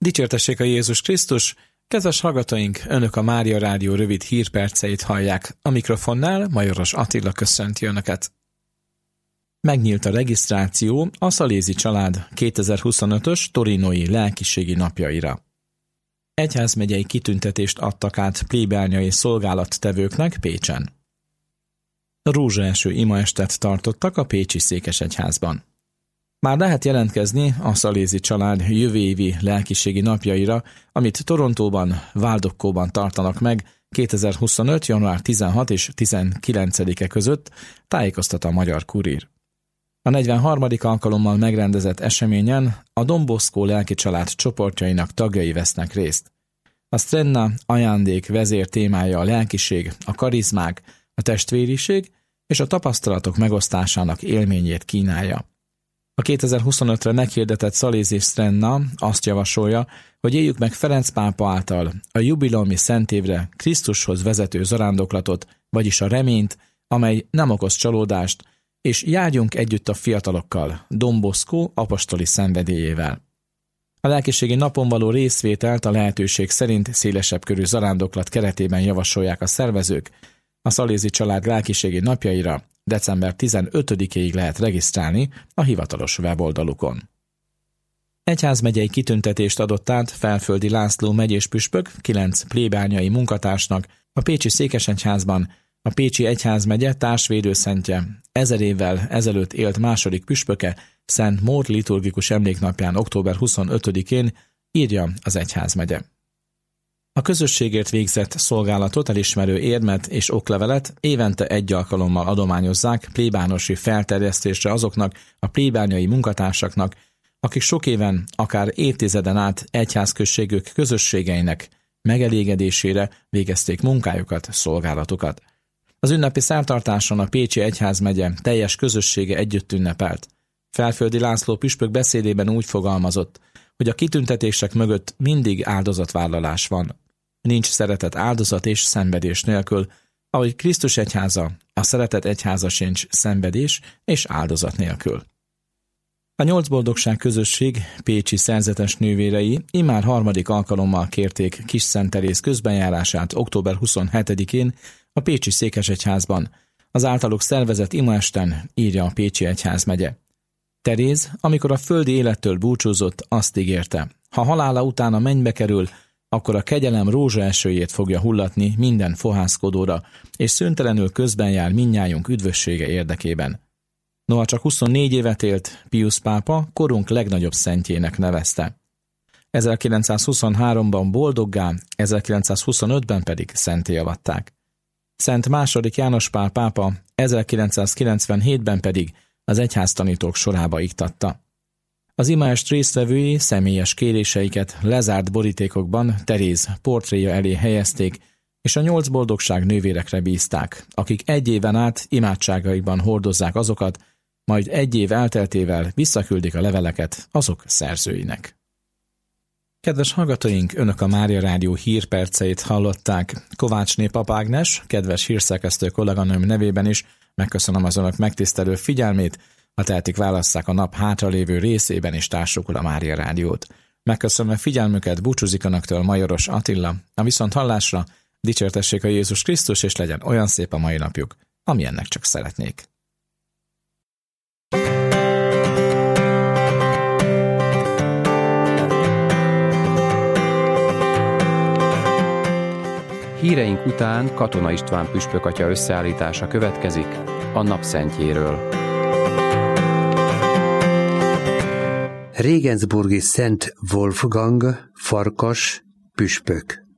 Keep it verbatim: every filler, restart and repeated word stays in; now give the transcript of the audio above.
Dicsértessék a Jézus Krisztus! Kedves hallgatóink, Önök a Mária Rádió rövid hírperceit hallják. A mikrofonnál Majoros Attila köszönti Önöket. Megnyílt a regisztráció a Szalézi család kétezer-huszonötös torinói lelkiségi napjaira. Egyházmegyei kitüntetést adtak át plébániai szolgálattevőknek Pécsen. Rózsaeső imaestet tartottak a pécsi székesegyházban. Már lehet jelentkezni a Szalézi család jövő évi lelkiségi napjaira, amit Torontóban, Waldockóban tartanak meg kétezer-huszonöt. január tizenhatodika és tizenkilencedike között, tájékoztat a Magyar Kurír. A negyvenharmadik alkalommal megrendezett eseményen a Don Bosco lelki család csoportjainak tagjai vesznek részt. A Strenna ajándék vezér témája a lelkiség, a karizmák, a testvériség és a tapasztalatok megosztásának élményét kínálja. A kétezer-huszonötre meghirdetett Szalézi Strenna azt javasolja, hogy éljük meg Ferenc pápa által a jubileumi szentévre Krisztushoz vezető zarándoklatot, vagyis a reményt, amely nem okoz csalódást, és járjunk együtt a fiatalokkal, Don Bosco apostoli szenvedélyével. A lelkiségi napon való részvételt a lehetőség szerint szélesebb körű zarándoklat keretében javasolják a szervezők. A Szalézi család lelkiségi napjaira december tizenötödikéig lehet regisztrálni a hivatalos weboldalukon. Egyházmegyei kitüntetést adott át Felföldi László megyés püspök kilenc plébániai munkatársnak a pécsi székesegyházban, a pécsi egyházmegye társvédőszentje, ezer évvel ezelőtt élt második püspöke Szent Mór liturgikus emléknapján október huszonötödikén, írja az egyházmegye. A közösségért végzett szolgálatot elismerő érmet és oklevelet évente egy alkalommal adományozzák plébánosi felterjesztésre azoknak a plébániai munkatársaknak, akik sok éven, akár évtizeden át egyházközségük közösségeinek megelégedésére végezték munkájukat, szolgálatukat. Az ünnepi szertartáson a pécsi egyházmegye teljes közössége együtt ünnepelt. Felföldi László püspök beszédében úgy fogalmazott, hogy a kitüntetések mögött mindig áldozatvállalás van. Nincs szeretet áldozat és szenvedés nélkül, ahogy Krisztus egyháza, a szeretet egyháza sincs szenvedés és áldozat nélkül. A Nyolc Boldogság közösség pécsi szerzetes nővérei immár harmadik alkalommal kérték Kis Szent Teréz közbenjárását október huszonhetedikén a pécsi székesegyházban, az általuk szervezett imaesten, írja a pécsi egyházmegye. Teréz, amikor a földi élettől búcsúzott, azt ígérte, ha halála után a mennybe kerül, akkor a kegyelem rózsaesőjét fogja hullatni minden fohászkodóra, és szüntelenül közben jár mindnyájunk üdvössége érdekében. Noha csak huszonnégy évet élt, Piusz pápa korunk legnagyobb szentjének nevezte. ezerkilencszázhuszonháromban boldoggá, ezerkilencszázhuszonötben pedig szentté avatták. Szent második János Pál pápa ezerkilencszázkilencvenhétben pedig az egyháztanítók sorába iktatta. Az imaest résztvevői személyes kéréseiket lezárt borítékokban Teréz portréja elé helyezték, és a Nyolc Boldogság nővérekre bízták, akik egy éven át imádságaikban hordozzák azokat, majd egy év elteltével visszaküldik a leveleket azok szerzőinek. Kedves hallgatóink, Önök a Mária Rádió hírperceit hallották. Kovácsné Pap Ágnes, kedves hírszerkesztő kolléganőm nevében is megköszönöm az Önök megtisztelő figyelmét, ha tehetik, válasszák a nap hátralévő részében is társukul a Mária Rádiót. Megköszönöm a figyelmüket, búcsúzik Önöktől Majoros Attila, a viszont hallásra, dicsértessék a Jézus Krisztus, és legyen olyan szép a mai napjuk, amilyennek csak szeretnék. Híreink után Katona István püspök atya összeállítása következik a napszentjéről. Regensburgi Szent Wolfgang Farkas püspök.